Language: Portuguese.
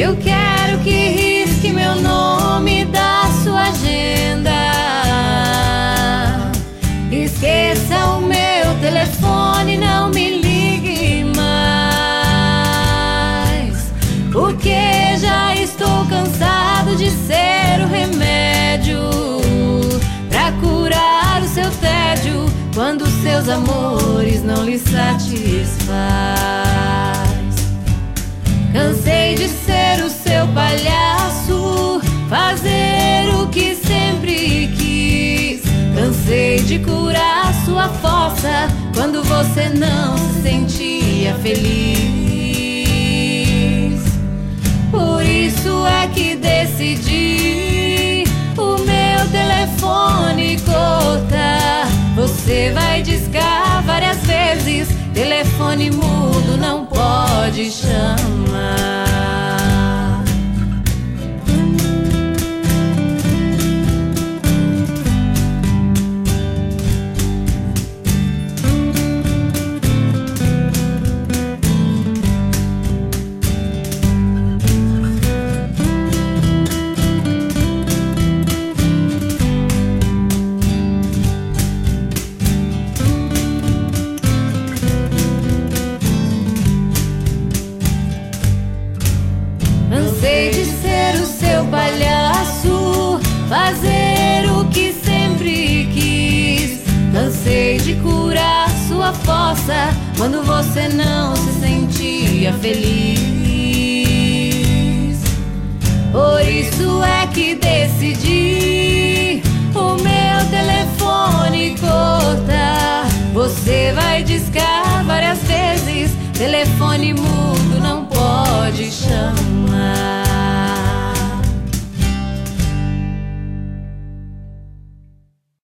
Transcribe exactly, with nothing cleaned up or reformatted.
Eu quero que risque meu nome da sua agenda. Esqueça o meu telefone, não me ligue mais, porque já estou cansado de ser o remédio pra curar o seu tédio quando seus amores não lhe satisfaz. Cansei de ser o seu palhaço, fazer o que sempre quis. Cansei de curar sua fossa quando você não se sentia feliz. Por isso é que decidi o meu telefone cortar. Você vai discar várias vezes, telefone mudo não pode chamar. Cansei de ser o seu palhaço, fazer o que sempre quis. Cansei de curar sua fossa quando você não se sentia feliz. Por isso é que decidi o meu telefone cortar. Você vai discar várias vezes, telefone mudo não pode chamar.